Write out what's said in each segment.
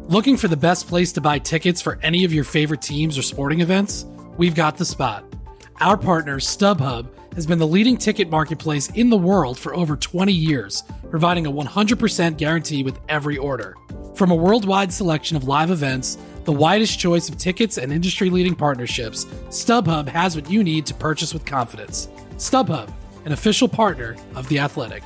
Looking for the best place to buy tickets for any of your favorite teams or sporting events? We've got the spot. Our partner, StubHub, has been the leading ticket marketplace in the world for over 20 years, providing a 100% guarantee with every order. From a worldwide selection of live events, the widest choice of tickets and industry-leading partnerships, StubHub has what you need to purchase with confidence. StubHub, an official partner of The Athletic.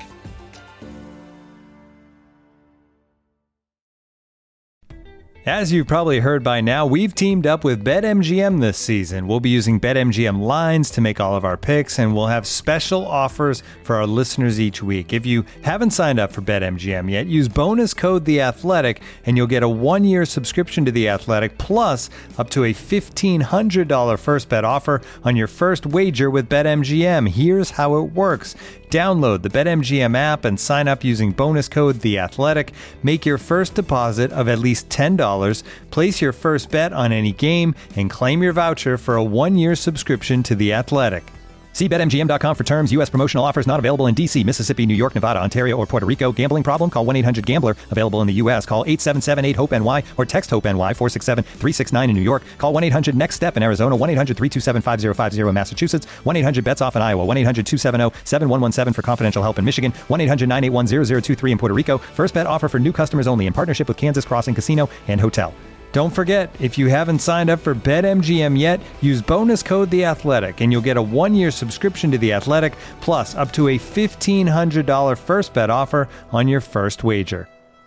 As you've probably heard by now, we've teamed up with BetMGM this season. We'll be using BetMGM lines to make all of our picks, and we'll have special offers for our listeners each week. If you haven't signed up for BetMGM yet, use bonus code TheAthletic, and you'll get a 1-year subscription to The Athletic, plus up to a $1,500 first bet offer on your first wager with BetMGM. Here's how it works. Download the BetMGM app and sign up using bonus code TheAthletic. Make your first deposit of at least $10. Place your first bet on any game and claim your voucher for a 1-year subscription to The Athletic. See BetMGM.com for terms. U.S. promotional offers not available in D.C., Mississippi, New York, Nevada, Ontario, or Puerto Rico. Gambling problem? Call 1-800-GAMBLER. Available in the U.S. Call 877-8-HOPE-NY or text HOPE-NY 467-369 in New York. Call 1-800-NEXT-STEP in Arizona. 1-800-327-5050 in Massachusetts. 1-800-BETS-OFF in Iowa. 1-800-270-7117 for confidential help in Michigan. 1-800-981-0023 in Puerto Rico. First bet offer for new customers only in partnership with Kansas Crossing Casino and Hotel. Don't forget, if you haven't signed up for BetMGM yet, use bonus code TheAthletic, and you'll get a 1-year subscription to The Athletic, plus up to a $1,500 first bet offer on your first wager.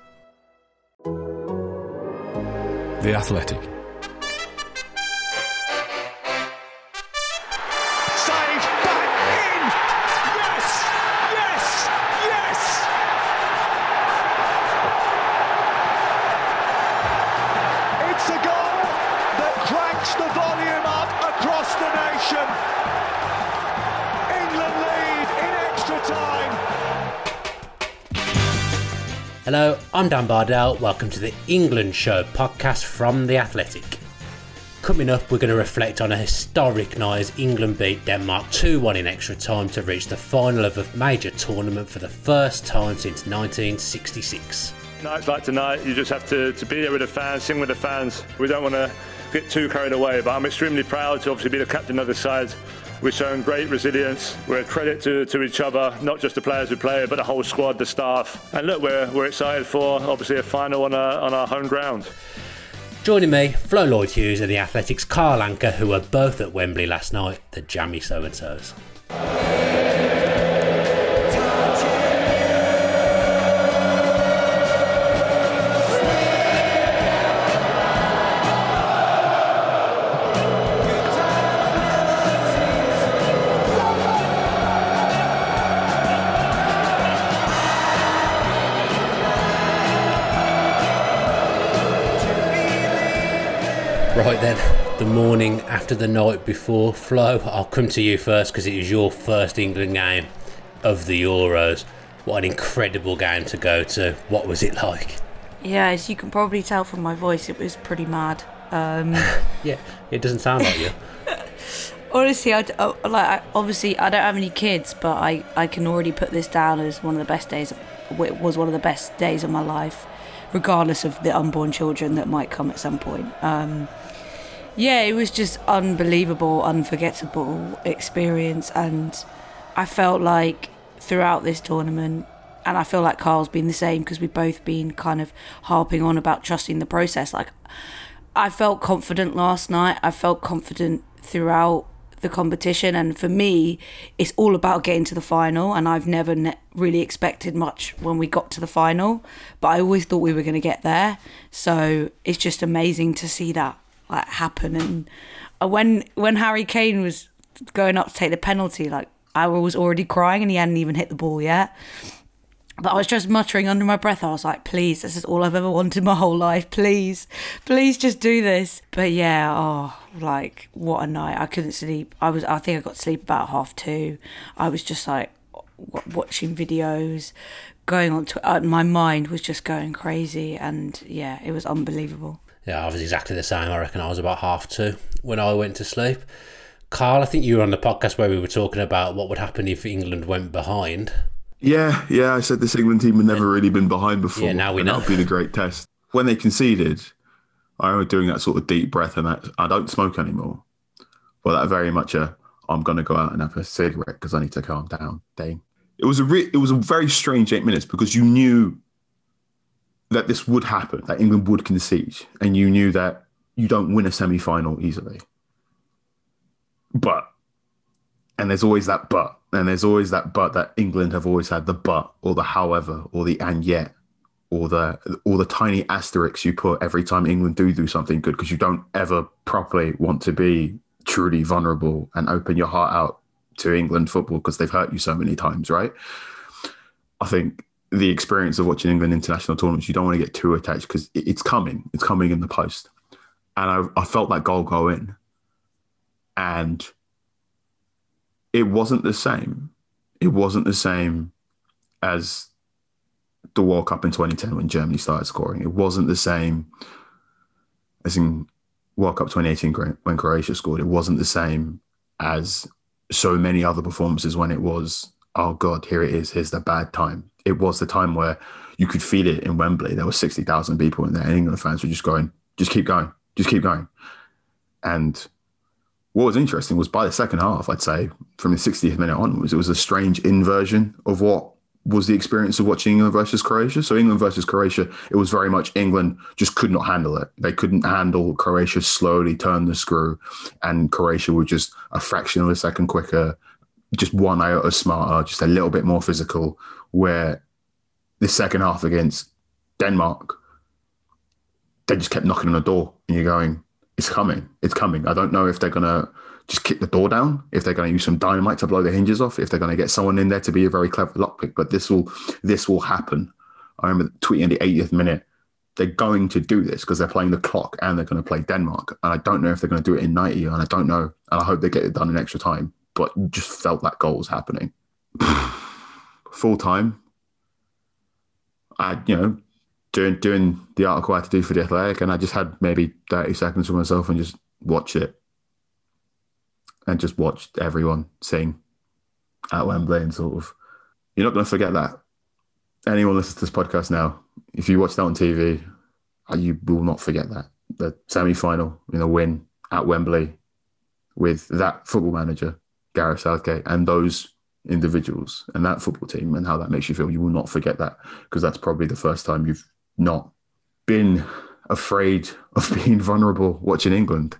The Athletic. Saved, back in! Yes! Yes! Yes! It's a goal that cranks the volume up across the nation. England lead in extra time. Hello, I'm Dan Bardell. Welcome to the England Show podcast from The Athletic. Coming up, we're going to reflect on a historic night as England beat Denmark 2-1 in extra time to reach the final of a major tournament for the first time since 1966. Nights like tonight, you just have to be there with the fans, sing with the fans. We don't want to get too carried away, but I'm extremely proud to obviously be the captain of the side. We've shown great resilience. We're a credit to each other, not just the players who play, but the whole squad, the staff. And look, we're excited for obviously a final on our home ground. Joining me, Flo Lloyd-Hughes and The Athletic's Carl Anker, who were both at Wembley last night, the Jammy So-and-Sos. Right then, the morning after the night before. Flo, I'll come to you first because it was your first England game of the Euros. What an incredible game to go to. What was it like? Yeah, as you can probably tell from my voice, it was pretty mad. Yeah, it doesn't sound like you. Honestly, obviously I don't have any kids, but I can already put this down as one of the best days. It was one of the best days of my life, regardless of the unborn children that might come at some point. Yeah, it was just unbelievable, unforgettable experience, and I felt like throughout this tournament, and I feel like Carl's been the same because we've both been kind of harping on about trusting the process. Like, I felt confident last night. I felt confident throughout the competition, and for me, it's all about getting to the final, and I've never really expected much when we got to the final, but I always thought we were going to get there. So it's just amazing to see that like happen. And when Harry Kane was going up to take the penalty, like I was already crying and he hadn't even hit the ball yet. But I was just muttering under my breath. I was like, please, this is all I've ever wanted my whole life. Please just do this. But yeah, like what a night. I couldn't sleep. I think I got to sleep about 2:30. I was just like watching videos, going on Twitter. My mind was just going crazy. And yeah, it was unbelievable. Yeah, I was exactly the same. I reckon I was about 2:30 when I went to sleep. Carl, I think you were on the podcast where we were talking about what would happen if England went behind. Yeah, I said this England team had never really been behind before. Yeah, now we know. That would be the great test. when they conceded, I remember doing that sort of deep breath, and that I don't smoke anymore. But that very much I'm going to go out and have a cigarette because I need to calm down thing. It was a very strange 8 minutes because you knew that this would happen, that England would concede, and you knew that you don't win a semi-final easily. And there's always that but, that England have always had, the but, or the however, or the and yet, or the tiny asterisks you put every time England do something good, because you don't ever properly want to be truly vulnerable and open your heart out to England football because they've hurt you so many times, right? I think the experience of watching England international tournaments, you don't want to get too attached because it's coming. It's coming in the post. And I felt that goal go in. And it wasn't the same. It wasn't the same as the World Cup in 2010 when Germany started scoring. It wasn't the same as in World Cup 2018 when Croatia scored. It wasn't the same as so many other performances when it was, oh God, here it is. Here's the bad time. It was the time where you could feel it in Wembley. There were 60,000 people in there, and England fans were just going, just keep going, just keep going. And what was interesting was by the second half, I'd say from the 60th minute onwards, it was a strange inversion of what was the experience of watching England versus Croatia. So England versus Croatia, it was very much England just could not handle it. They couldn't handle Croatia slowly turn the screw, and Croatia were just a fraction of a second quicker, just one iota smarter, just a little bit more physical, where the second half against Denmark, they just kept knocking on the door and you're going, it's coming, it's coming. I don't know if they're going to just kick the door down, if they're going to use some dynamite to blow the hinges off, if they're going to get someone in there to be a very clever lockpick, but this will happen. I remember tweeting in the 80th minute, they're going to do this because they're playing the clock and they're going to play Denmark. And I don't know if they're going to do it in 90, and I don't know. And I hope they get it done in extra time, but just felt that goal was happening. Full time. Doing the article I had to do for The Athletic, and I just had maybe 30 seconds for myself and just watch it. And just watched everyone sing at Wembley, and sort of, you're not going to forget that. Anyone listens to this podcast now, if you watch that on TV, you will not forget that. The semi-final, win at Wembley with that football manager, Gareth Southgate, and those individuals and that football team, and how that makes you feel. You will not forget that, because that's probably the first time you've not been afraid of being vulnerable watching England.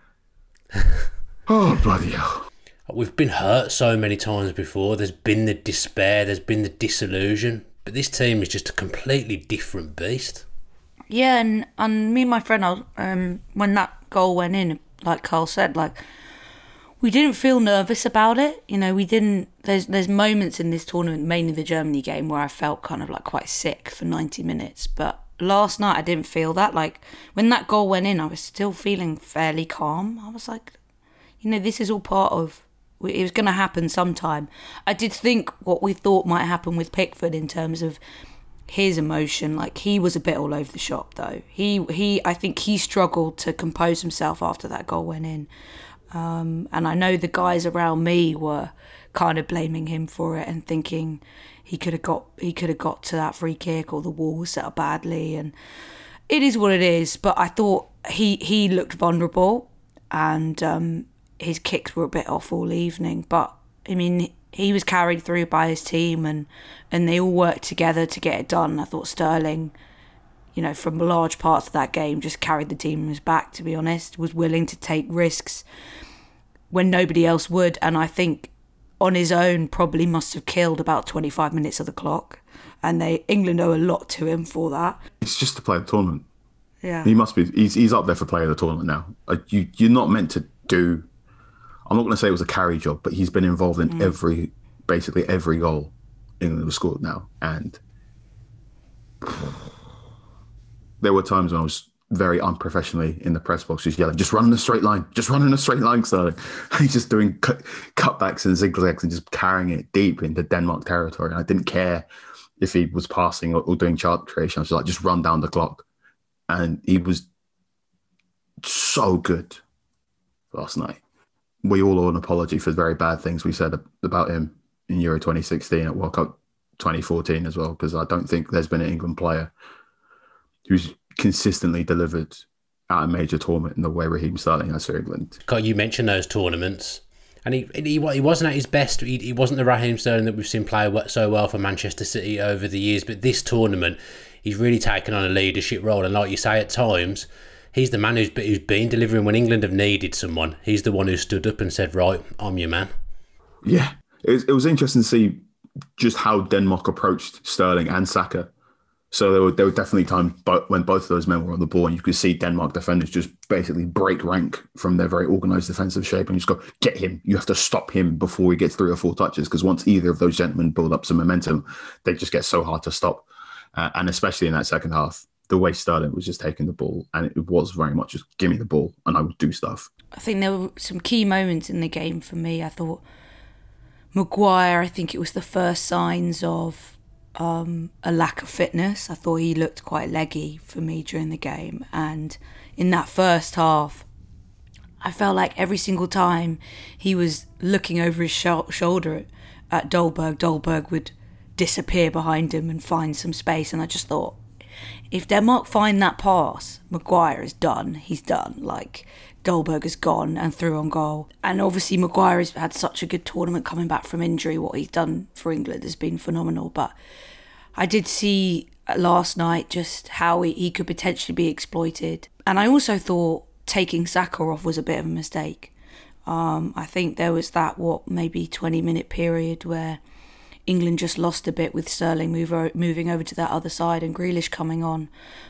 Oh, bloody hell. We've been hurt so many times before. There's been the despair, there's been the disillusion, but this team is just a completely different beast. Yeah, and me and my friend, when that goal went in, like Carl said, we didn't feel nervous about it. We didn't. There's moments in this tournament, mainly the Germany game, where I felt kind of quite sick for 90 minutes. But last night I didn't feel that. When that goal went in, I was still feeling fairly calm. I was like, this is all part of. It was going to happen sometime. I did think what we thought might happen with Pickford in terms of his emotion. He was a bit all over the shop though. I think he struggled to compose himself after that goal went in. And I know the guys around me were kind of blaming him for it and thinking he could have got to that free kick, or the wall was set up badly, and it is what it is. But I thought he looked vulnerable, and his kicks were a bit off all evening. But I mean, he was carried through by his team, and they all worked together to get it done. I thought Sterling, from large parts of that game, just carried the team on his back, to be honest, was willing to take risks when nobody else would. And I think on his own probably must have killed about 25 minutes of the clock. And England owe a lot to him for that. It's just to play the tournament. Yeah. He must be. He's up there for player of the tournament now. You're not meant to do. I'm not going to say it was a carry job, but he's been involved in basically every goal England has scored now. And there were times when I was very unprofessionally in the press box, just yelling, just run in a straight line, Sterling. He's just doing cutbacks and zigzags and just carrying it deep into Denmark territory. And I didn't care if he was passing or doing chart creation. I was just run down the clock. And he was so good last night. We all owe an apology for the very bad things we said about him in Euro 2016, at World Cup 2014 as well, because I don't think there's been an England player who's consistently delivered at a major tournament in the way Raheem Sterling has for England. God, you mentioned those tournaments, and he wasn't at his best. He wasn't the Raheem Sterling that we've seen play so well for Manchester City over the years. But this tournament, he's really taken on a leadership role, and like you say, at times, he's the man who's been delivering when England have needed someone. He's the one who stood up and said, "Right, I'm your man." Yeah, it was interesting to see just how Denmark approached Sterling and Saka. So there were definitely times when both of those men were on the ball, and you could see Denmark defenders just basically break rank from their very organised defensive shape and just go, get him. You have to stop him before he gets 3 or 4 touches, because once either of those gentlemen build up some momentum, they just get so hard to stop. And especially in that second half, the way Sterling was just taking the ball, and it was very much just give me the ball and I would do stuff. I think there were some key moments in the game for me. I thought Maguire, I think it was the first signs of a lack of fitness. I thought he looked quite leggy for me during the game, and in that first half I felt like every single time he was looking over his shoulder at Dolberg would disappear behind him and find some space, and I just thought, if Denmark find that pass, Maguire is done. He's done. Like, Dolberg is gone and through on goal. And obviously Maguire has had such a good tournament coming back from injury. What he's done for England has been phenomenal. But I did see last night just how he could potentially be exploited. And I also thought taking Saka off was a bit of a mistake. I think there was that, maybe 20-minute period where England just lost a bit with Sterling moving over to that other side and Grealish coming on.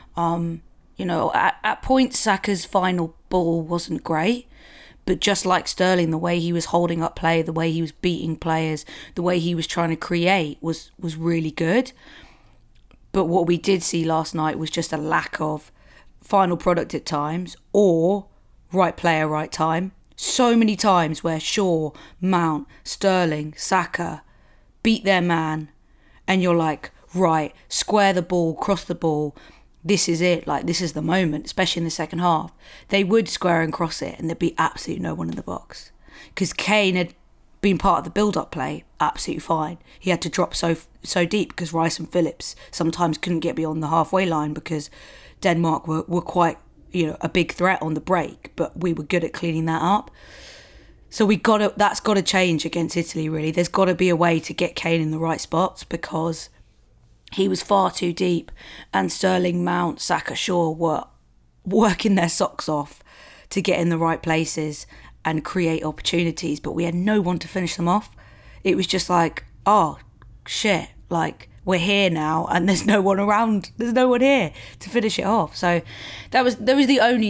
At points, Saka's final ball wasn't great, but just like Sterling, the way he was holding up play, the way he was beating players, the way he was trying to create was really good. But what we did see last night was just a lack of final product at times, or right player, right time. So many times where Shaw, Mount, Sterling, Saka beat their man, and you're like, right, square the ball, cross the ball. This is it. Like, this is the moment, especially in the second half. They would square and cross it, and there'd be absolutely no one in the box. Because Kane had been part of the build-up play, absolutely fine. He had to drop so deep because Rice and Phillips sometimes couldn't get beyond the halfway line because Denmark were quite, a big threat on the break, but we were good at cleaning that up. So that's got to change against Italy, really. There's got to be a way to get Kane in the right spots, because he was far too deep, and Sterling, Mount, Saka, Shaw were working their socks off to get in the right places and create opportunities, but we had no one to finish them off. It was just like, oh, shit, like, we're here now and there's no one around. There's no one here to finish it off. So there was the only,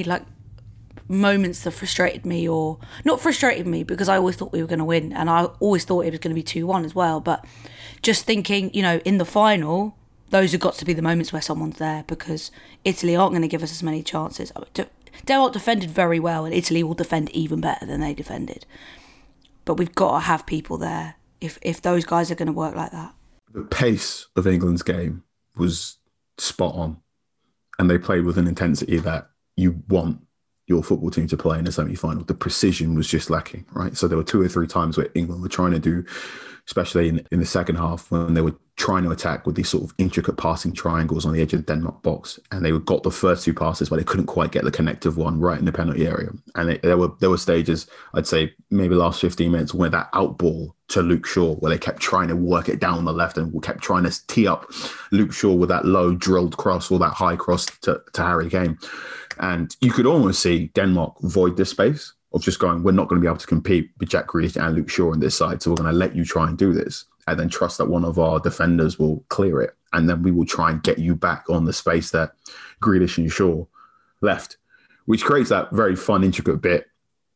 moments that frustrated me, or not frustrated me, because I always thought we were going to win, and I always thought it was going to be 2-1 as well, but just thinking, in the final, those have got to be the moments where someone's there, because Italy aren't going to give us as many chances. Denmark defended very well, and Italy will defend even better than they defended, but we've got to have people there if those guys are going to work like that. The pace of England's game was spot on, and they played with an intensity that you want your football team to play in a semi-final. The precision was just lacking, right? So there were 2 or 3 times where England were trying to do, especially in the second half, when they were trying to attack with these sort of intricate passing triangles on the edge of the Denmark box, and they got the first 2 passes, but they couldn't quite get the connective one right in the penalty area. And there were stages, I'd say maybe last 15 minutes, where that out ball to Luke Shaw, where they kept trying to work it down the left and kept trying to tee up Luke Shaw with that low drilled cross or that high cross to Harry Kane. And you could almost see Denmark void this space of just going, we're not going to be able to compete with Jack Grealish and Luke Shaw on this side, so we're going to let you try and do this, and then trust that one of our defenders will clear it, and then we will try and get you back on the space that Grealish and Shaw left, which creates that very fun, intricate bit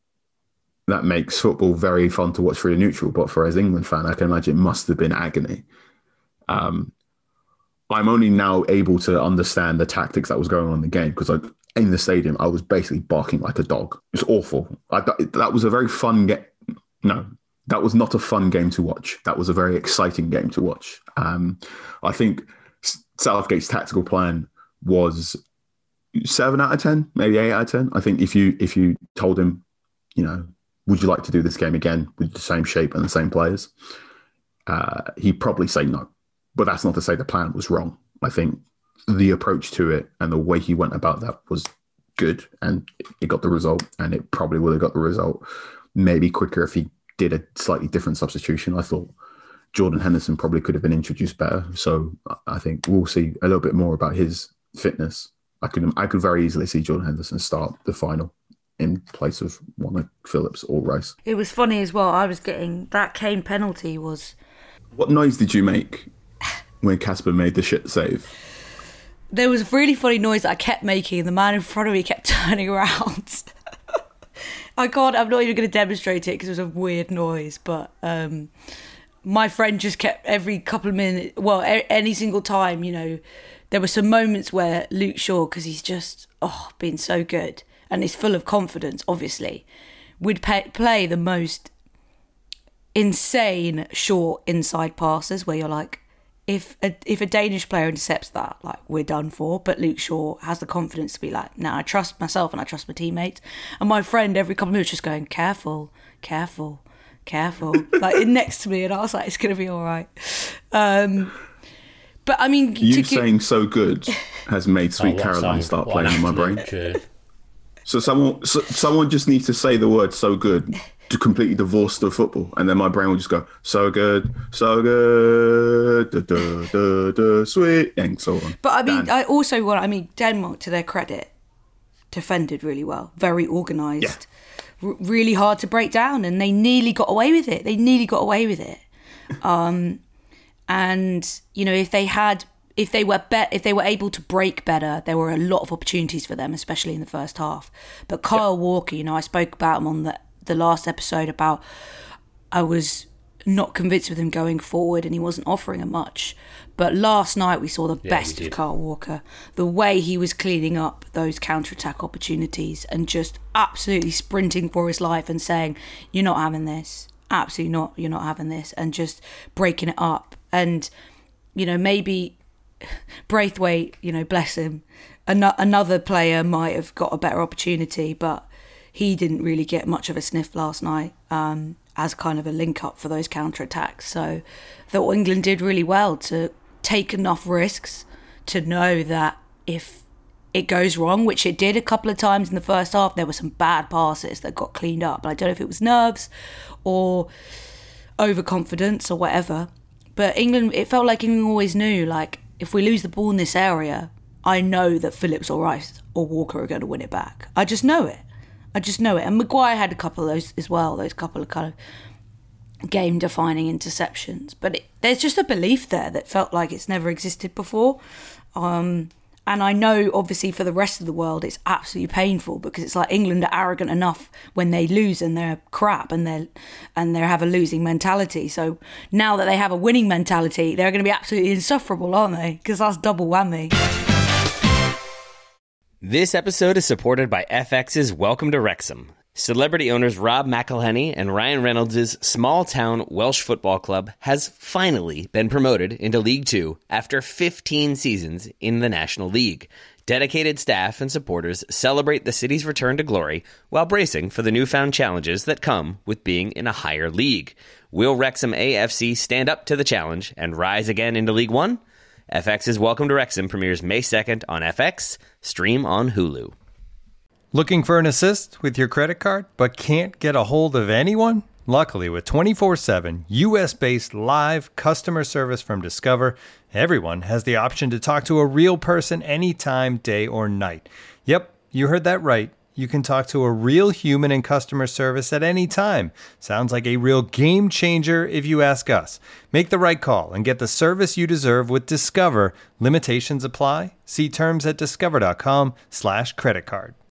that makes football very fun to watch for a neutral. But for as England fan, I can imagine it must have been agony. I'm only now able to understand the tactics that was going on in the game, because in the stadium, I was basically barking like a dog. It was awful. That was a very fun game. No, that was not a fun game to watch. That was a very exciting game to watch. I think Southgate's tactical plan was 7 out of 10, maybe 8 out of 10. I think if you told him, would you like to do this game again with the same shape and the same players, he'd probably say no. But that's not to say the plan was wrong. I think the approach to it and the way he went about that was good, and it got the result, and it probably would have got the result maybe quicker if he did a slightly different substitution. I thought Jordan Henderson probably could have been introduced better. So I think we'll see a little bit more about his fitness. I could very easily see Jordan Henderson start the final in place of one of Phillips or Rice. It was funny as well. I was getting that Kane penalty was... What noise did you make when Kasper made the shit save? There was a really funny noise that I kept making, and the man in front of me kept turning around. I'm not even going to demonstrate it because it was a weird noise, but my friend just kept every couple of minutes, well, any single time, you know, there were some moments where Luke Shaw, because he's just, been so good, and he's full of confidence, obviously, would play the most insane short inside passes where you're like, if a Danish player intercepts that, like, we're done for. But Luke Shaw has the confidence to be like, nah, I trust myself and I trust my teammates. And my friend every couple of minutes just going, careful, careful, careful, like next to me, and I was like, it's gonna be all right. But I mean, saying so good has made Sweet Caroline start playing in my brain. So someone just needs to say the word "so good" to completely divorce the football, and then my brain will just go so good, da, da, da, da, sweet, and so on. But I mean, Denmark, to their credit, defended really well, very organised, really hard to break down, and they nearly got away with it. And you know, if they were able to break better, there were a lot of opportunities for them, especially in the first half. But Kyle Walker, you know, I spoke about him on the last episode about I was not convinced with him going forward and he wasn't offering him much. But last night we saw the best of Kyle Walker. The way he was cleaning up those counter-attack opportunities and just absolutely sprinting for his life and saying, you're not having this. Absolutely not. You're not having this. And just breaking it up. And, you know, maybe Braithwaite, you know, bless him, another player might have got a better opportunity, but he didn't really get much of a sniff last night as kind of a link-up for those counter-attacks. So I thought England did really well to take enough risks to know that if it goes wrong, which it did a couple of times in the first half, there were some bad passes that got cleaned up. I don't know if it was nerves or overconfidence or whatever. But England, it felt like England always knew, like, if we lose the ball in this area, I know that Phillips or Rice or Walker are going to win it back. I just know it. And Maguire had a couple of those as well, those couple of kind of game-defining interceptions. But there's just a belief there that felt like it's never existed before. And I know, obviously, for the rest of the world, it's absolutely painful because it's like England are arrogant enough when they lose and they're crap and they have a losing mentality. So now that they have a winning mentality, they're going to be absolutely insufferable, aren't they? Because that's double whammy. This episode is supported by FX's Welcome to Wrexham. Celebrity owners Rob McElhenney and Ryan Reynolds' small-town Welsh football club has finally been promoted into League Two after 15 seasons in the National League. Dedicated staff and supporters celebrate the city's return to glory while bracing for the newfound challenges that come with being in a higher league. Will Wrexham AFC stand up to the challenge and rise again into League One? FX's Welcome to Wrexham premieres May 2nd on FX, stream on Hulu. Looking for an assist with your credit card, but can't get a hold of anyone? Luckily, with 24/7 US-based live customer service from Discover, everyone has the option to talk to a real person anytime, day or night. Yep, you heard that right. You can talk to a real human in customer service at any time. Sounds like a real game changer if you ask us. Make the right call and get the service you deserve with Discover. Limitations apply. See terms at discover.com/creditcard.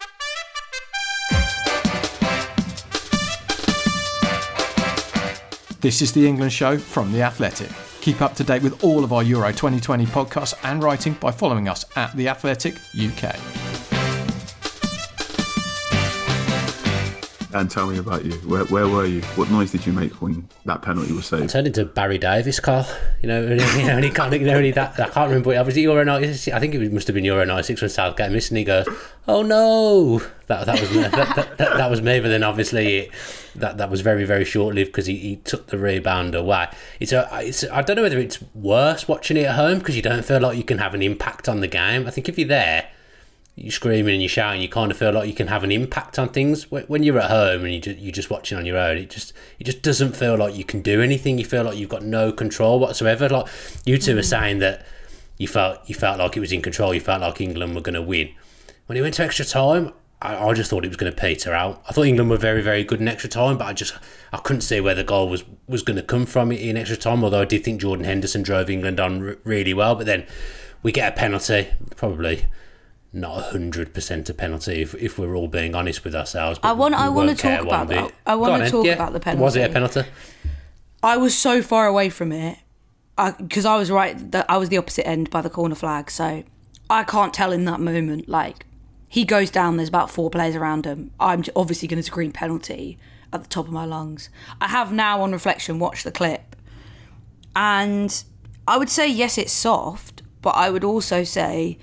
This is The England Show from The Athletic. Keep up to date with all of our Euro 2020 podcasts and writing by following us at The Athletic UK. And tell me about you. Where were you? What noise did you make when that penalty was saved? I turned into Barry Davis, Carl. And he can't ignore that. I can't remember. Was it Euro 96? I think it must have been Euro 96 when Southgate missed, and he goes, "Oh no!" That was me. that was me. But then obviously that was very, very short lived because he took the rebound away. I don't know whether it's worse watching it at home because you don't feel like you can have an impact on the game. I think if you're there, you're screaming and you're shouting, you kind of feel like you can have an impact on things. When you're at home and you're just watching on your own, it just doesn't feel like you can do anything. You feel like you've got no control whatsoever. Like you two were saying that you felt like it was in control. You felt like England were going to win. When it went to extra time, I just thought it was going to peter out. I thought England were very, very good in extra time, but I couldn't see where the goal was going to come from in extra time. Although I did think Jordan Henderson drove England on really well, but then we get a penalty, probably not 100% a penalty if we're all being honest with ourselves. I want to talk about that. I want to talk about the penalty. Was it a penalty? I was so far away from it because I was right. I was the opposite end by the corner flag, so I can't tell in that moment. Like he goes down, there's about 4 players around him. I'm obviously going to scream penalty at the top of my lungs. I have now, on reflection, watched the clip, and I would say yes, it's soft, but I would also say,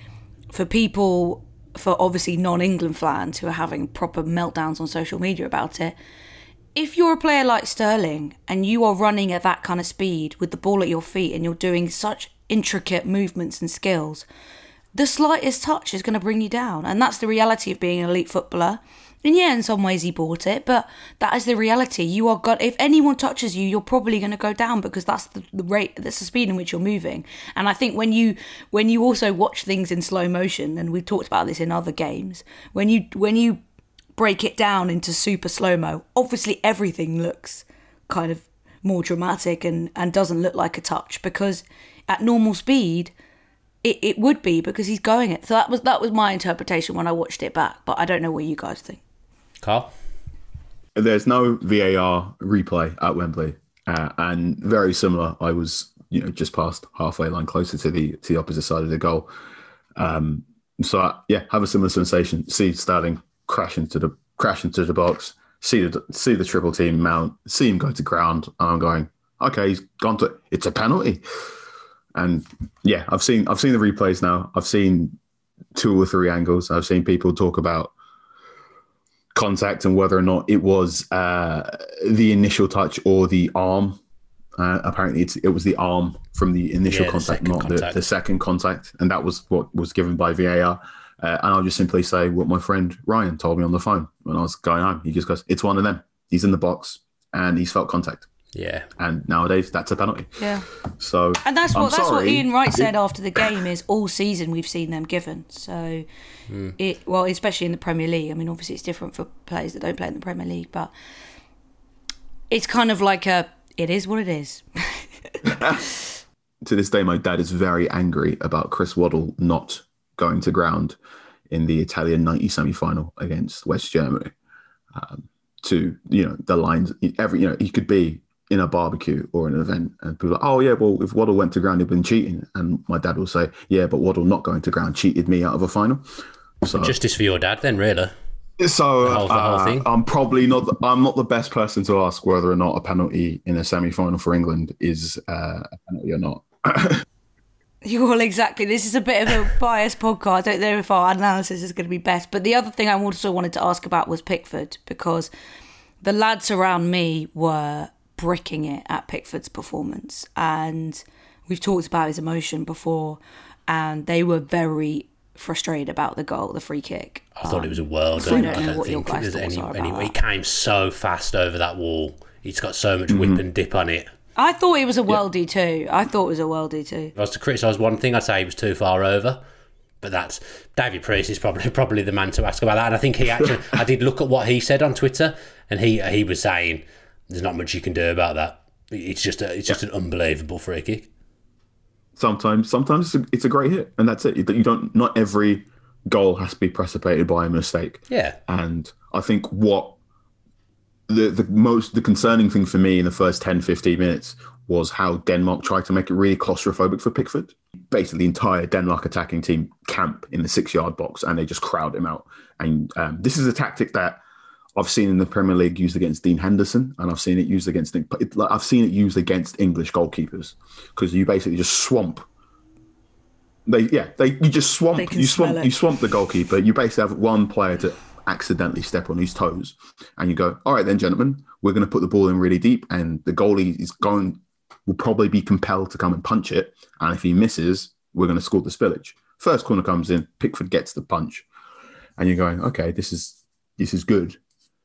for obviously non-England fans who are having proper meltdowns on social media about it, if you're a player like Sterling and you are running at that kind of speed with the ball at your feet and you're doing such intricate movements and skills, the slightest touch is going to bring you down. And that's the reality of being an elite footballer. And yeah, in some ways he bought it, but that is the reality. If anyone touches you, you're probably going to go down because that's the rate, that's the speed in which you're moving. And I think when you also watch things in slow motion, and we've talked about this in other games, when you break it down into super slow-mo, obviously everything looks kind of more dramatic and doesn't look like a touch, because at normal speed, it would be, because he's going it. So that was my interpretation when I watched it back, but I don't know what you guys think. Carl? There's no VAR replay at Wembley, and very similar. I was, just past halfway line, closer to the opposite side of the goal. So have a similar sensation. See Sterling crash into the box. See the triple team mount. See him go to ground. And I'm going, okay, he's gone to. It's a penalty. And yeah, I've seen the replays now. I've seen 2 or 3 angles. I've seen people talk about contact and whether or not it was the initial touch or the arm. Apparently, it was the arm from the initial contact, not the second contact. And that was what was given by VAR. And I'll just simply say what my friend Ryan told me on the phone when I was going home. He just goes, it's one of them. He's in the box and he's felt contact. Yeah. And nowadays, that's a penalty. Yeah. So, and that's what Ian Wright said after the game, is all season we've seen them given. So, especially in the Premier League. I mean, obviously it's different for players that don't play in the Premier League, but it's kind of like it is what it is. To this day, my dad is very angry about Chris Waddle not going to ground in the Italian 90 semi-final against West Germany. To, the lines, he could be in a barbecue or an event and people are like, oh yeah, well, if Waddle went to ground, he'd been cheating. And my dad will say, yeah, but Waddle not going to ground cheated me out of a final. So justice for your dad then, really. So the whole thing. I'm not the best person to ask whether or not a penalty in a semi-final for England is a penalty or not. Well, exactly. This is a bit of a biased podcast. I don't know if our analysis is going to be best. But the other thing I also wanted to ask about was Pickford, because the lads around me were bricking it at Pickford's performance. And we've talked about his emotion before, and they were very frustrated about the goal, the free kick. I thought it was a world. I don't know what your guys' thoughts are about that. He came so fast over that wall. He's got so much whip and dip on it. I thought it was a worldie too. If I was to criticise one thing, I'd say he was too far over. But that's David Priest is probably the man to ask about that. And I think he actually, I did look at what he said on Twitter, and he was saying there's not much you can do about that. It's just an unbelievable free kick. Sometimes it's a great hit, and that's it. Not every goal has to be precipitated by a mistake. Yeah. And I think what the concerning thing for me in the first 10-15 minutes was how Denmark tried to make it really claustrophobic for Pickford. Basically, the entire Denmark attacking team camp in the 6-yard box and they just crowd him out. And this is a tactic that I've seen in the Premier League used against Dean Henderson, and I've seen it used against I've seen it used against English goalkeepers, because you basically just swamp. You swamp the goalkeeper. You basically have one player to accidentally step on his toes, and you go, all right then, gentlemen, we're going to put the ball in really deep, and the goalie will probably be compelled to come and punch it, and if he misses, we're going to score the spillage. First corner comes in, Pickford gets the punch, and you're going, okay, this is good.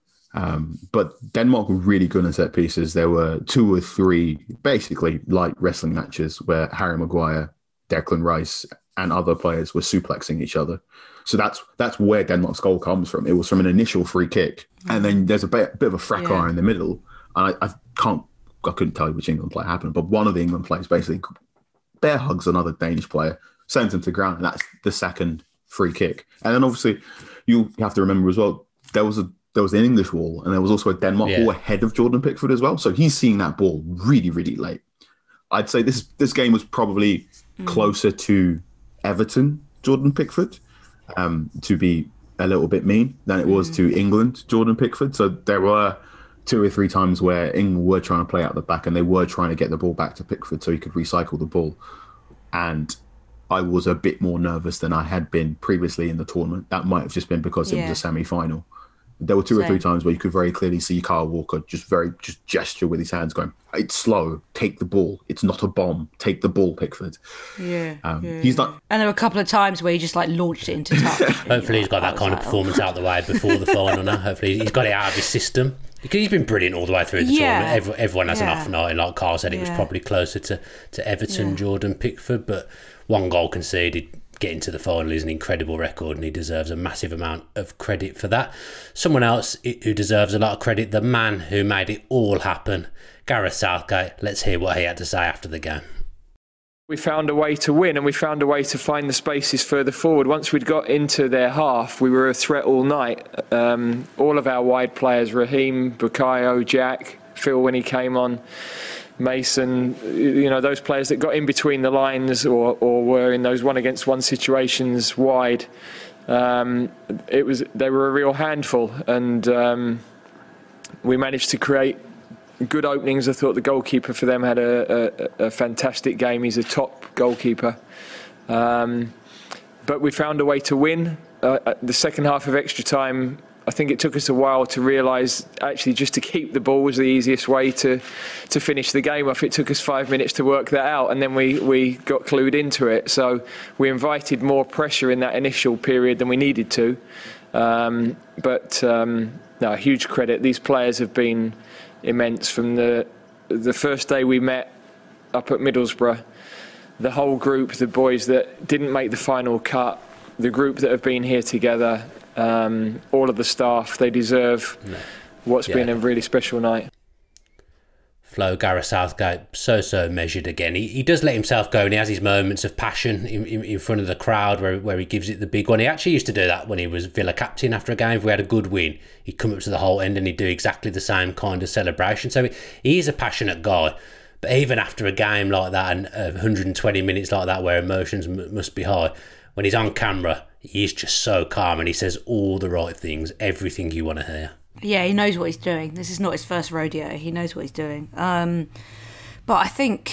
But Denmark were really good in set pieces. There were 2 or 3 basically light wrestling matches where Harry Maguire, Declan Rice, and other players were suplexing each other. So that's where Denmark's goal comes from. It was from an initial free kick, and then there's a bit of a fracas in the middle. And I couldn't tell you which England player happened, but one of the England players basically bear hugs another Danish player, sends him to ground, and that's the second free kick. And then obviously you have to remember as well, there was an English wall, and there was also a Denmark wall ahead of Jordan Pickford as well. So he's seeing that ball really, really late. I'd say this game was probably closer to Everton, Jordan Pickford, to be a little bit mean, than it was to England, Jordan Pickford. So there were 2 or 3 times where England were trying to play out the back, and they were trying to get the ball back to Pickford so he could recycle the ball. And I was a bit more nervous than I had been previously in the tournament. That might have just been because it was a semi-final. There were 2 or 3 times where you could very clearly see Kyle Walker just gesture with his hands going, it's slow, take the ball. It's not a bomb. Take the ball, Pickford. He's not. And there were a couple of times where he just launched it into touch. Hopefully he's got that kind of performance out the way before the final now. Hopefully he's got it out of his system. Because he's been brilliant all the way through the tournament. Everyone has an off night. And like Carl said, it was probably closer to Everton, Jordan Pickford. But 1 goal conceded, getting to the final is an incredible record, and he deserves a massive amount of credit for that. Someone else who deserves a lot of credit, the man who made it all happen, Gareth Southgate. Let's hear what he had to say after the game. We found a way to win, and we found a way to find the spaces further forward. Once we'd got into their half, we were a threat all night. All of our wide players, Raheem, Bukayo, Jack, Phil when he came on, Mason, those players that got in between the lines or were in those 1-against-1 situations wide, they were a real handful, and we managed to create good openings. I thought the goalkeeper for them had a fantastic game. He's a top goalkeeper, but we found a way to win. The second half of extra time, I think it took us a while to realise actually just to keep the ball was the easiest way to finish the game off. It took us 5 minutes to work that out, and then we got clued into it. So we invited more pressure in that initial period than we needed to. No, huge credit. These players have been immense from the first day we met up at Middlesbrough. The whole group, the boys that didn't make the final cut, the group that have been here together, all of the staff, they deserve what's been a really special night. Flo, Gareth Southgate, so measured again. He does let himself go, and he has his moments of passion in front of the crowd where he gives it the big one. He actually used to do that when he was Villa captain after a game. If we had a good win, he'd come up to the whole end and he'd do exactly the same kind of celebration. So he is a passionate guy. But even after a game like that and 120 minutes like that where emotions must be high, when he's on camera, he is just so calm and he says all the right things, everything you want to hear. Yeah, he knows what he's doing. This is not his first rodeo. He knows what he's doing. But I think,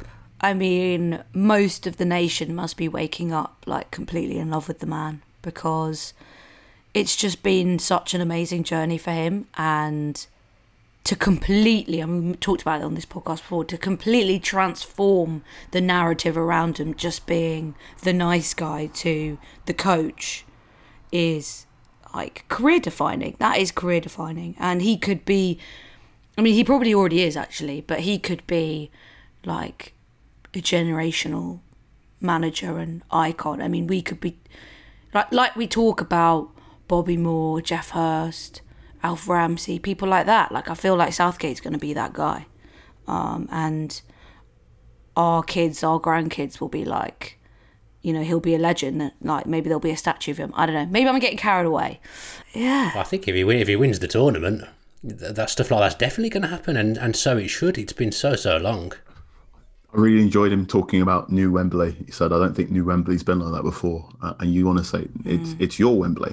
most of the nation must be waking up completely in love with the man, because it's just been such an amazing journey for him. And to completely, we talked about it on this podcast before, to completely transform the narrative around him, just being the nice guy to the coach, is career defining. That is career defining. And he could be, he probably already is actually, but he could be a generational manager and icon. We could be like we talk about Bobby Moore, Jeff Hurst, Alf Ramsey, people like that. I feel like Southgate's going to be that guy. And our kids, our grandkids will be he'll be a legend. Maybe there'll be a statue of him. I don't know. Maybe I'm getting carried away. Yeah. I think if he wins the tournament, that stuff like that's definitely going to happen, and so it should. It's been so long. I really enjoyed him talking about New Wembley. He said, "I don't think New Wembley's been like that before." And you want to say it's your Wembley.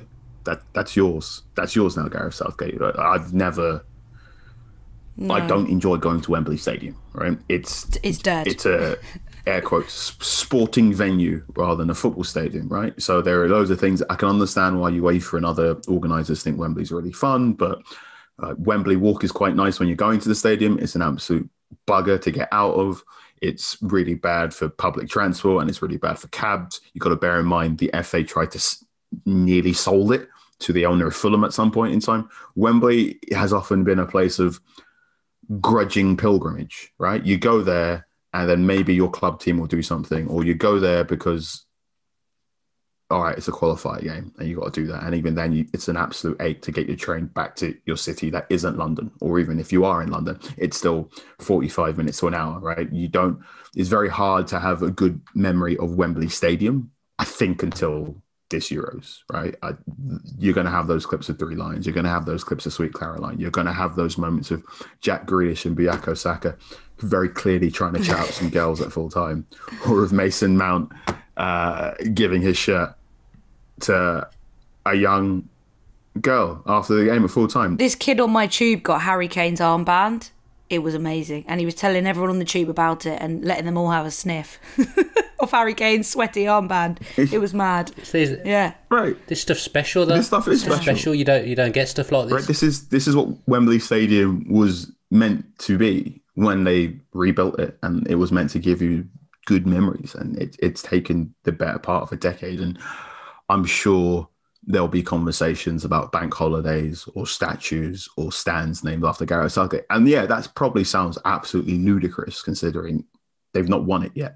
that's yours. That's yours now, Gareth Southgate. I've never. No. I don't enjoy going to Wembley Stadium. Right? It's dead. It's a air quotes sporting venue rather than a football stadium. Right? So there are loads of things. I can understand why UEFA and other organisers think Wembley's really fun, but Wembley Walk is quite nice when you're going to the stadium. It's an absolute bugger to get out of. It's really bad for public transport and it's really bad for cabs. You've got to bear in mind the FA tried to nearly sold it to the owner of Fulham at some point in time. Wembley has often been a place of grudging pilgrimage, right? You go there and then maybe your club team will do something, or you go there because, all right, it's a qualifier game and you've got to do that. And even then, it's an absolute ache to get your train back to your city that isn't London. Or even if you are in London, it's still 45 minutes to an hour, right? It's very hard to have a good memory of Wembley Stadium, I think, until this Euros, right? You're going to have those clips of Three Lions. You're going to have those clips of Sweet Caroline. You're going to have those moments of Jack Grealish and Bukayo Saka very clearly trying to chat up some girls at full time, or of Mason Mount giving his shirt to a young girl after the game at full time. This kid on my tube got Harry Kane's armband. It was amazing. And he was telling everyone on the tube about it and letting them all have a sniff of Harry Kane's sweaty armband. It was mad. Yeah. Right. This stuff's special, though. This stuff is special. You don't get stuff like this. Right. This is what Wembley Stadium was meant to be when they rebuilt it, and it was meant to give you good memories. And it's taken the better part of a decade. And I'm sure there'll be conversations about bank holidays or statues or stands named after Gareth Southgate. And yeah, that probably sounds absolutely ludicrous considering they've not won it yet.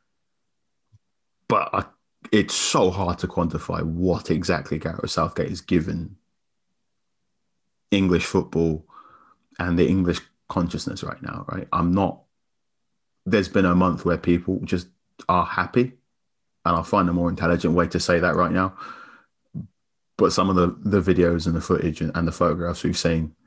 But it's so hard to quantify what exactly Gareth Southgate has given English football and the English consciousness right now, right? There's been a month where people just are happy, and I'll find a more intelligent way to say that right now. But some of the videos and the footage and the photographs we've seen,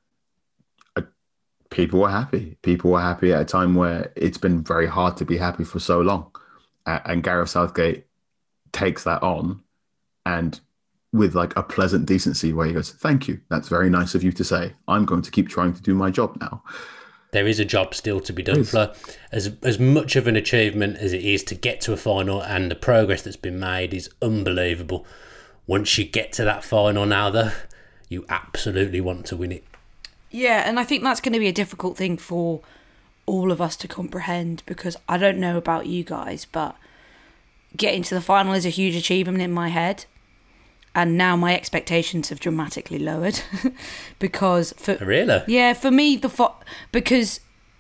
people were happy. People were happy at a time where it's been very hard to be happy for so long. And Gareth Southgate takes that on, and with like a pleasant decency where he goes, "Thank you. That's very nice of you to say. I'm going to keep trying to do my job now." There is a job still to be done, Flo. As much of an achievement as it is to get to a final, and the progress that's been made is unbelievable. Once you get to that final now, though, you absolutely want to win it. Yeah, and I think that's going to be a difficult thing for all of us to comprehend, because I don't know about you guys, but getting to the final is a huge achievement in my head. And now my expectations have dramatically lowered because Really? Yeah, for me, because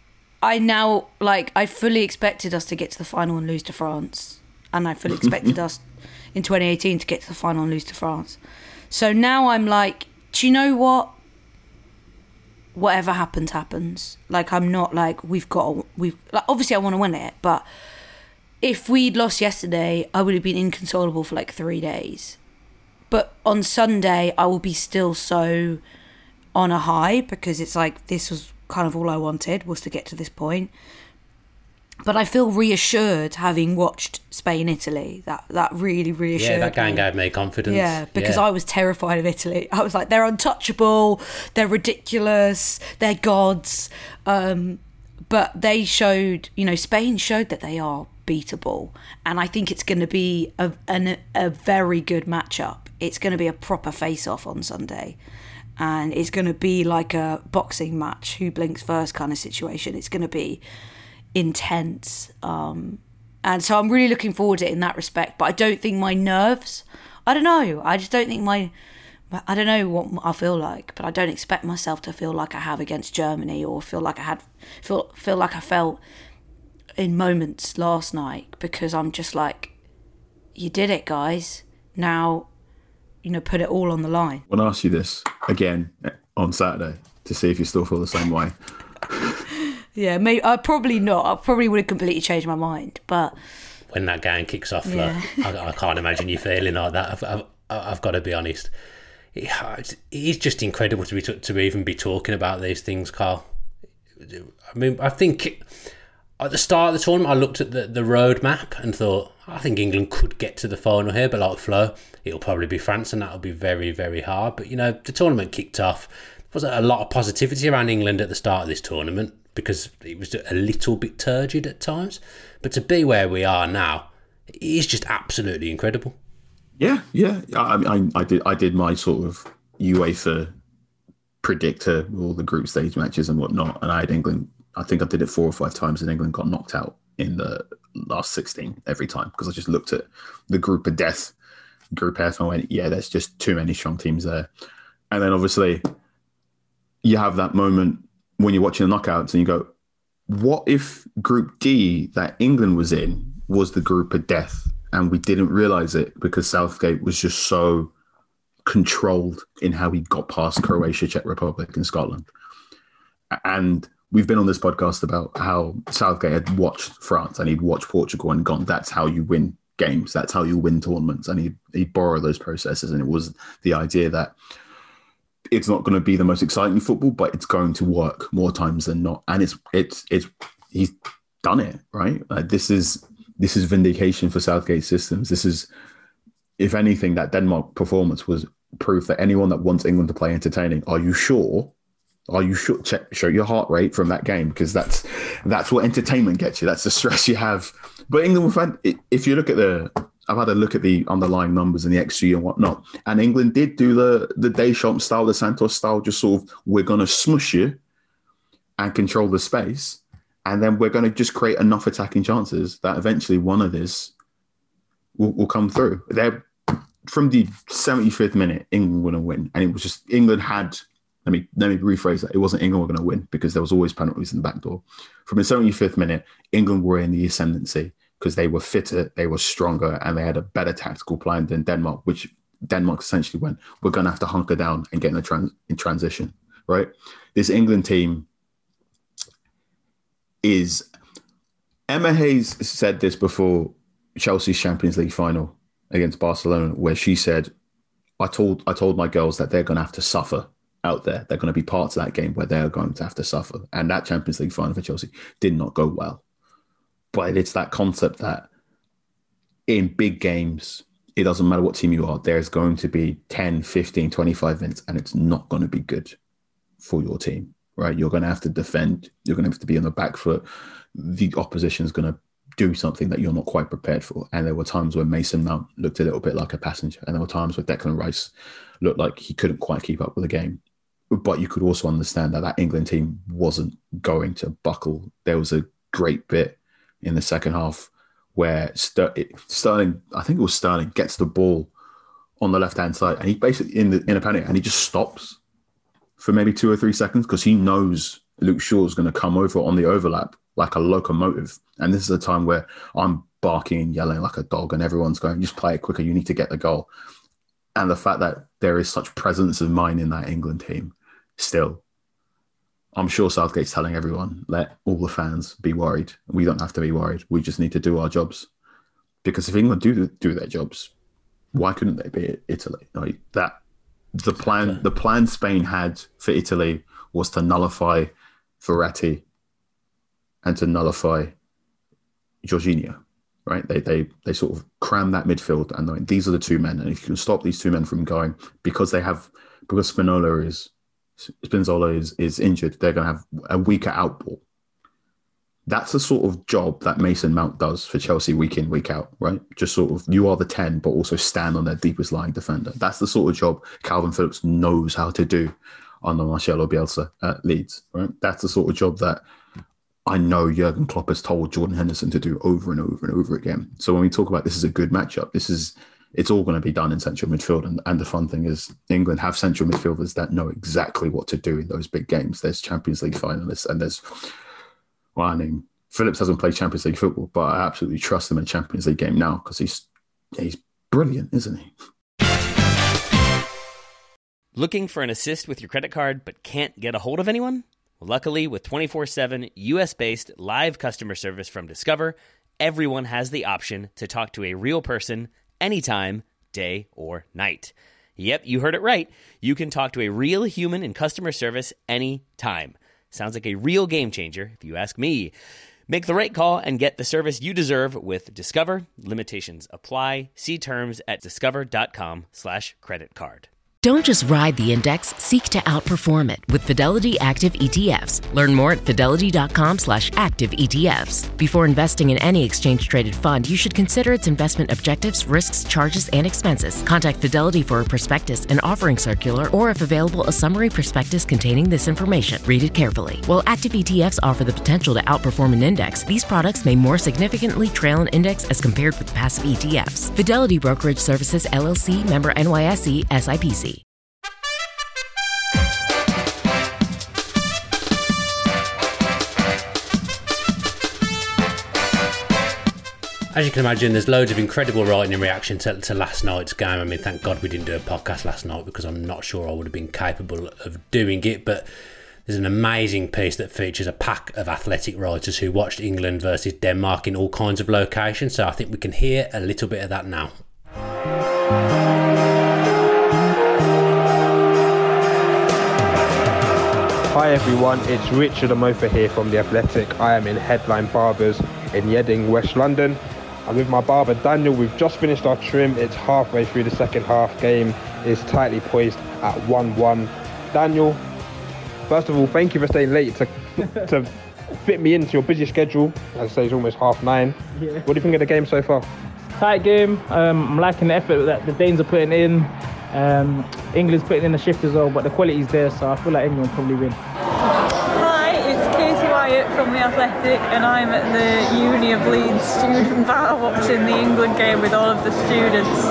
I fully expected us to get to the final and lose to France. And I fully expected us in 2018 to get to the final and lose to France. So now I'm like, do you know what? Whatever happens. Like, I'm not like, obviously I want to win it, but if we'd lost yesterday, I would have been inconsolable for like 3 days. But on Sunday, I will be still so on a high, because it's like, this was kind of all I wanted, was to get to this point. But I feel reassured having watched Spain-Italy. That really reassured me. Yeah, that game gave me confidence. Yeah, because I was terrified of Italy. I was like, they're untouchable, they're ridiculous, they're gods. But they showed, Spain showed that they are beatable. And I think it's going to be a very good matchup. It's going to be a proper face-off on Sunday. And it's going to be like a boxing match, who blinks first kind of situation. It's going to be intense. And so I'm really looking forward to it in that respect. But I don't think my nerves, I don't know. I just don't think I don't know what I'll feel like, but I don't expect myself to feel like I have against Germany, or feel like I felt in moments last night, because I'm just like, you did it, guys. Now, put it all on the line. I want to ask you this again on Saturday to see if you still feel the same way. Yeah, maybe probably not. I probably would have completely changed my mind, but when that game kicks off, yeah. I can't imagine you feeling like that. I've got to be honest. It is just incredible to even be talking about these things, Carl. I mean, I think At the start of the tournament, I looked at the road map and thought, I think England could get to the final here, but like Flo, it'll probably be France, and that'll be very, very hard. But, the tournament kicked off. There was a lot of positivity around England at the start of this tournament because it was a little bit turgid at times. But to be where we are now, it is just absolutely incredible. Yeah. I did my sort of UEFA predictor, all the group stage matches and whatnot, and I had England. I think I did it 4 or 5 times, and England got knocked out in the last 16 every time because I just looked at the group of death, Group F, and I went, yeah, there's just too many strong teams there. And then obviously you have that moment when you're watching the knockouts and you go, what if Group D that England was in was the group of death and we didn't realise it because Southgate was just so controlled in how he got past Croatia, Czech Republic and Scotland. And we've been on this podcast about how Southgate had watched France and he'd watched Portugal and gone, that's how you win games. That's how you win tournaments. And he'd borrow those processes. And it was the idea that it's not going to be the most exciting football, but it's going to work more times than not. And it's he's done it, right? This is vindication for Southgate systems. This is, if anything, that Denmark performance was proof that anyone that wants England to play entertaining, are you sure? Show your heart rate from that game, because that's what entertainment gets you. That's the stress you have. But England, if you look at I've had a look at the underlying numbers and the XG and whatnot, and England did do the Deschamps style, the Santos style, just sort of, we're going to smush you and control the space, and then we're going to just create enough attacking chances that eventually one of this will come through. They're, from the 75th minute, England were going to win, and it was just England had. Let me rephrase that. It wasn't England were going to win because there was always penalties in the back door. From the 75th minute, England were in the ascendancy because they were fitter, they were stronger, and they had a better tactical plan than Denmark, which Denmark essentially went, we're going to have to hunker down and get in transition, right? This England team is... Emma Hayes said this before Chelsea's Champions League final against Barcelona, where she said, I told my girls that they're going to have to suffer out there. They're going to be parts of that game where they're going to have to suffer. And that Champions League final for Chelsea did not go well. But it's that concept that in big games, it doesn't matter what team you are, there's going to be 10, 15, 25 minutes, and it's not going to be good for your team, right? You're going to have to defend. You're going to have to be on the back foot. The opposition is going to do something that you're not quite prepared for. And there were times where Mason Mount looked a little bit like a passenger. And there were times where Declan Rice looked like he couldn't quite keep up with the game. But you could also understand that England team wasn't going to buckle. There was a great bit in the second half where Sterling, I think it was Sterling, gets the ball on the left-hand side, and he basically in a panic, and he just stops for maybe 2 or 3 seconds because he knows Luke Shaw is going to come over on the overlap like a locomotive. And this is a time where I'm barking and yelling like a dog, and everyone's going, just play it quicker, you need to get the goal. And the fact that there is such presence of mind in that England team, still, I'm sure Southgate's telling everyone, let all the fans be worried. We don't have to be worried. We just need to do our jobs. Because if England do their jobs, why couldn't they be Italy? Like that, the plan Spain had for Italy was to nullify Verratti and to nullify Jorginho, right? They sort of crammed that midfield, and these are the two men. And if you can stop these two men from going, because Spinazzola is injured, they're going to have a weaker outball. That's the sort of job that Mason Mount does for Chelsea week in, week out, right? Just sort of, you are the 10, but also stand on their deepest lying defender. That's the sort of job Calvin Phillips knows how to do under Marcelo Bielsa at Leeds, right? That's the sort of job that I know Jurgen Klopp has told Jordan Henderson to do over and over and over again. So when we talk about this is a good matchup, it's all going to be done in central midfield. And the fun thing is England have central midfielders that know exactly what to do in those big games. There's Champions League finalists, and Phillips hasn't played Champions League football, but I absolutely trust him in a Champions League game now because he's brilliant, isn't he? Looking for an assist with your credit card but can't get a hold of anyone? Well, luckily, with 24/7 US-based live customer service from Discover, everyone has the option to talk to a real person anytime, day or night. Yep, you heard it right. You can talk to a real human in customer service anytime. Sounds like a real game changer, if you ask me. Make the right call and get the service you deserve with Discover. Limitations apply. See terms at discover.com/creditcard. Don't just ride the index, seek to outperform it with Fidelity Active ETFs. Learn more at fidelity.com/active ETFs. Before investing in any exchange-traded fund, you should consider its investment objectives, risks, charges, and expenses. Contact Fidelity for a prospectus, an offering circular, or if available, a summary prospectus containing this information. Read it carefully. While active ETFs offer the potential to outperform an index, these products may more significantly trail an index as compared with passive ETFs. Fidelity Brokerage Services, LLC, member NYSE, SIPC. As you can imagine, there's loads of incredible writing in reaction to last night's game. I mean, thank God we didn't do a podcast last night because I'm not sure I would have been capable of doing it. But there's an amazing piece that features a pack of Athletic writers who watched England versus Denmark in all kinds of locations. So I think we can hear a little bit of that now. Hi everyone, it's Richard Amofa here from The Athletic. I am in Headline Barbers in Yeading, West London. I'm with my barber Daniel. We've just finished our trim. It's halfway through the second half. Game is tightly poised at 1-1. Daniel, first of all, thank you for staying late to fit me into your busy schedule. As I say, it's almost 9:30. Yeah. What do you think of the game so far? Tight game. I'm liking the effort that the Danes are putting in. England's putting in a shift as well, but the quality's there, so I feel like England will probably win. Hi, it's Katie Wyatt from The Athletic, and I'm at the Uni of Leeds student bar watching the England game with all of the students.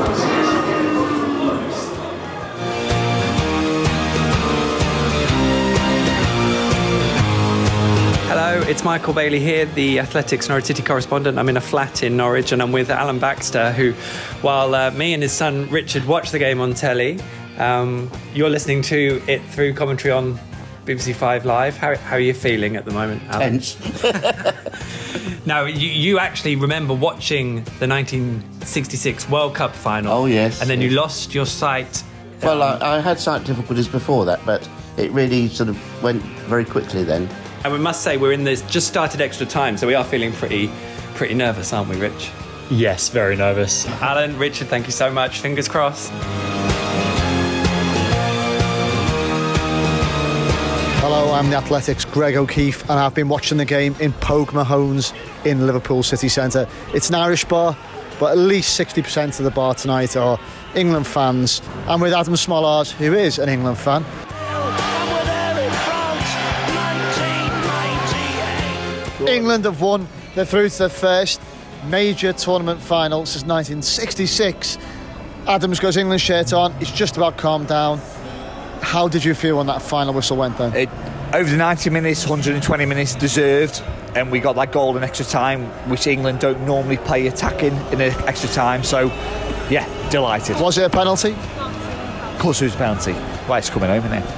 Hello, it's Michael Bailey here, the Athletics Norwich City correspondent. I'm in a flat in Norwich and I'm with Alan Baxter, who, while me and his son Richard watch the game on telly, you're listening to it through commentary on BBC 5 Live. How are you feeling at the moment, Alan? Tense. Now, you actually remember watching the 1966 World Cup final. Oh, yes. And then you lost your sight. Well, I had sight difficulties before that, but it really sort of went very quickly then. And we must say we're in this just started extra time, so we are feeling pretty nervous, aren't we, Rich? Yes, very nervous. Alan, Richard, thank you so much. Fingers crossed. Hello, I'm The Athletic's Greg O'Keefe, and I've been watching the game in Pogue Mahone's in Liverpool city centre. It's an Irish bar, but at least 60% of the bar tonight are England fans. I'm with Adam Smollard, who is an England fan. England have won. They're through to their first major tournament final since 1966. Adams got his England shirt on. He's just about calmed down. How did you feel when that final whistle went then? Over the 90 minutes, 120 minutes deserved, and we got that goal in extra time, which England don't normally play attacking in an extra time. So, yeah, delighted. Was it a penalty? Of course it was a penalty. Well, it's coming home, isn't it?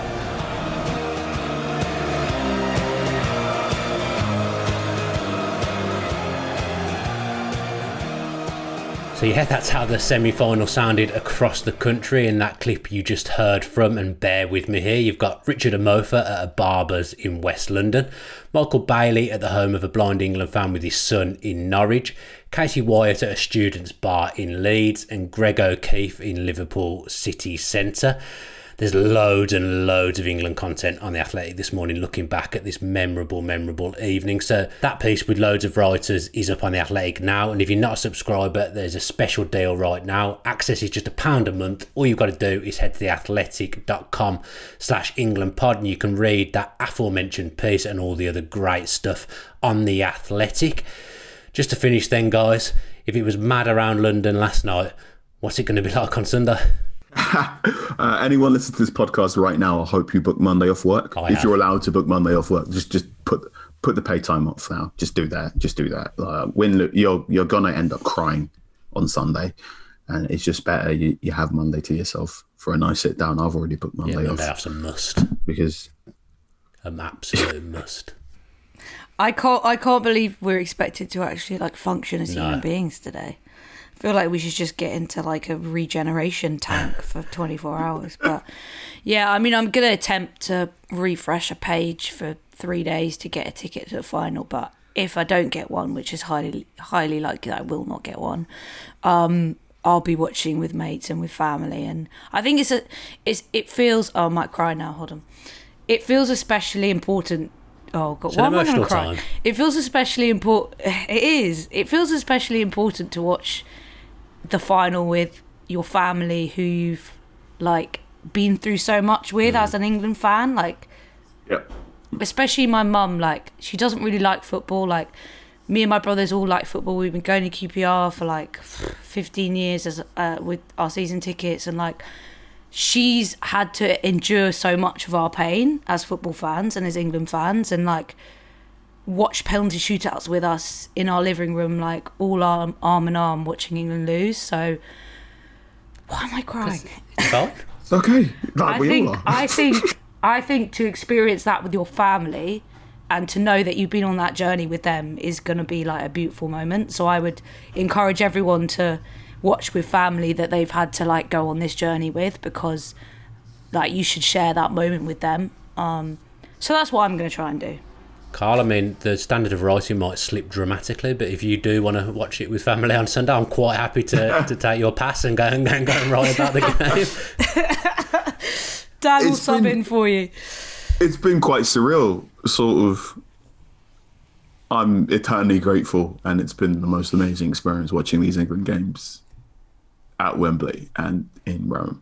So yeah, that's how the semi-final sounded across the country in that clip you just heard from. And bear with me here, you've got Richard Amofa at a barber's in West London, Michael Bailey at the home of a blind England fan with his son in Norwich, Katie Wyatt at a student's bar in Leeds, and Greg O'Keefe in Liverpool city centre. There's loads and loads of England content on The Athletic this morning looking back at this memorable evening. So that piece with loads of writers is up on The Athletic now, and if you're not a subscriber, there's a special deal right now. Access is just £1 a month. All you've got to do is head to theathletic.com/EnglandPod and you can read that aforementioned piece and all the other great stuff on The Athletic. Just to finish then, guys, if it was mad around London last night, what's it going to be like on Sunday? Anyone listening to this podcast right now, I hope you book Monday off work. If you're allowed to book Monday off work, just put the pay time off now. Just do that. You're gonna end up crying on Sunday, and it's just better you have Monday to yourself for a nice sit down. I've already booked Monday off. Monday off's a must because an absolute must. I can't believe we're expected to actually function as human beings today. I feel like we should just get into a regeneration tank for 24 hours. But yeah, I mean, I'm going to attempt to refresh a page for 3 days to get a ticket to the final, but if I don't get one, which is highly likely that I will not get one, I'll be watching with mates and with family. And I think it feels, I might cry now, hold on. It feels especially important. Oh God, why am I going to cry? It feels especially important. It feels especially important to watch the final with your family who you've like been through so much with as an England fan. Like, especially my mum. Like, she doesn't really like football. Like, me and my brothers all like football. We've been going to QPR for like 15 years with our season tickets, and like, she's had to endure so much of our pain as football fans and as England fans, and like watch penalty shootouts with us in our living room, like all arm in arm watching England lose. So why am I crying? It's okay. Like I think to experience that with your family and to know that you've been on that journey with them is going to be like a beautiful moment. So I would encourage everyone to watch with family that they've had to like go on this journey with, because like you should share that moment with them. So that's what I'm going to try and do. Carl, I mean, the standard of writing might slip dramatically, but if you do want to watch it with family on Sunday, I'm quite happy to take your pass and go and write about the game. Dan will sub in for you. It's been quite surreal, sort of. I'm eternally grateful, and it's been the most amazing experience watching these England games at Wembley and in Rome.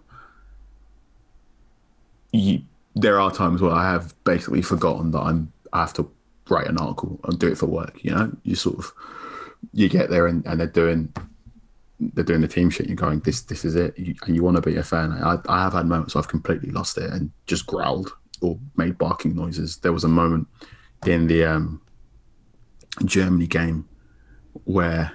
There are times where I have basically forgotten that I have to write an article and do it for work. You know, you get there and they're doing the team sheet. You're going, this is it, and you want to be a fan. I have had moments where I've completely lost it and just growled or made barking noises. There was a moment in the Germany game where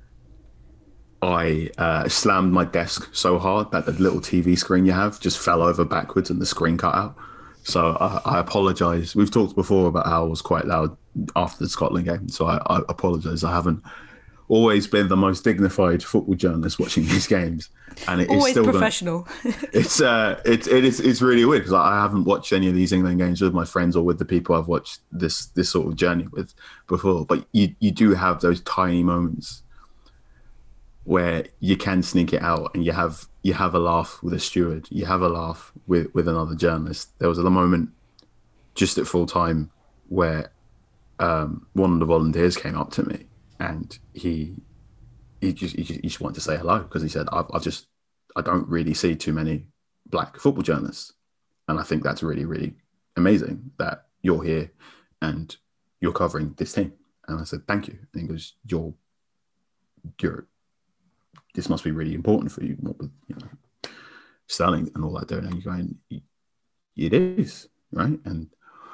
I slammed my desk so hard that the little TV screen you have just fell over backwards and the screen cut out. So I apologise. We've talked before about how I was quite loud after the Scotland game, so I apologise. I haven't always been the most dignified football journalist watching these games, and it always is still professional. It's really weird because I haven't watched any of these England games with my friends or with the people I've watched this sort of journey with before. But you do have those tiny moments where you can sneak it out and you have a laugh with a steward, you have a laugh with another journalist. There was a moment just at full time where one of the volunteers came up to me and he just wanted to say hello because he said, I don't really see too many black football journalists, and I think that's really, really amazing that you're here and you're covering this team. And I said, thank you. And he goes, you're this must be really important for you, what with Sterling and all that doing. And you're going, it is, right? And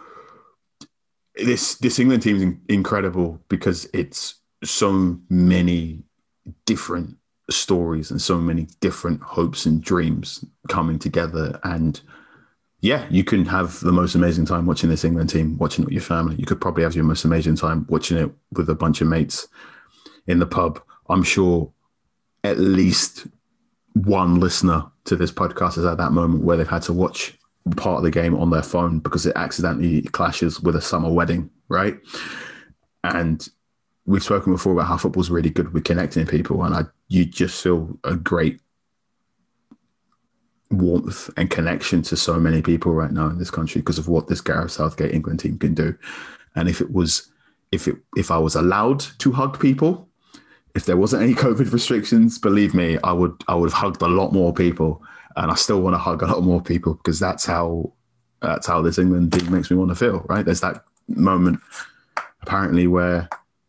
this England team is incredible because it's so many different stories and so many different hopes and dreams coming together. And yeah, you can have the most amazing time watching this England team, watching it with your family. You could probably have your most amazing time watching it with a bunch of mates in the pub. I'm sure at least one listener to this podcast has had that moment where they've had to watch part of the game on their phone because it accidentally clashes with a summer wedding, right? And we've spoken before about how football's really good with connecting people, and you just feel a great warmth and connection to so many people right now in this country because of what this Gareth Southgate England team can do. And if I was allowed to hug people, if there wasn't any COVID restrictions, believe me, I would have hugged a lot more people, and I still want to hug a lot more people because that's how this England team makes me want to feel, right? There's that moment apparently where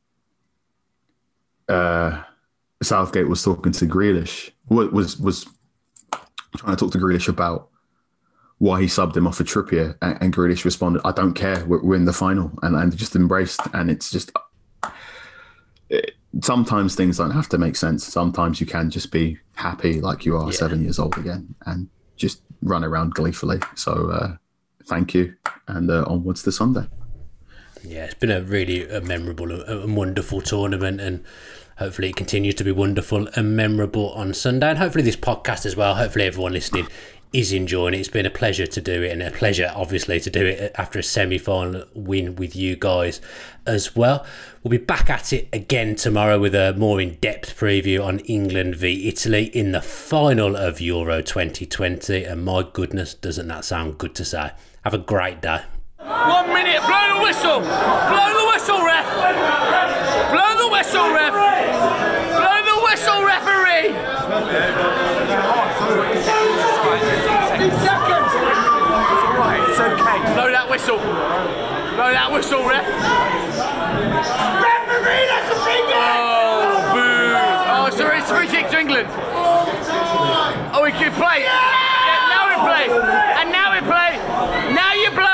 Southgate was talking to Grealish, was trying to talk to Grealish about why he subbed him off for Trippier, and Grealish responded, "I don't care. We're in the final," and just embraced. And it's just sometimes things don't have to make sense. Sometimes you can just be happy like you are 7 years old again and just run around gleefully. So thank you, and onwards to Sunday. Yeah, it's been a really memorable and wonderful tournament, and hopefully it continues to be wonderful and memorable on Sunday, and hopefully this podcast as well. Hopefully everyone listening is enjoying it. It's been a pleasure to do it, and a pleasure, obviously, to do it after a semi-final win with you guys as well. We'll be back at it again tomorrow with a more in-depth preview on England v Italy in the final of Euro 2020. And my goodness, doesn't that sound good to say? Have a great day. 1 minute, blow the whistle! Blow the whistle, ref! Blow the whistle, ref! Blow the whistle, referee! 15 seconds! It's alright, it's okay. Blow that whistle! Blow that whistle, ref! Referee, that's a free kick! Oh, boo! Oh, sorry, it's a free kick to England. Oh, we can play! Yeah, now we play! And now we play! Now you blow!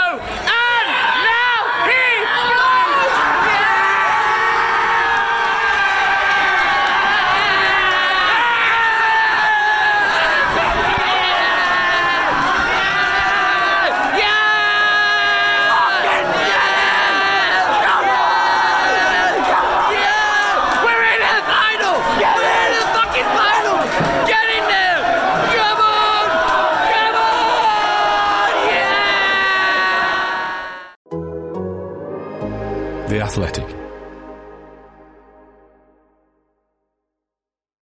The Athletic.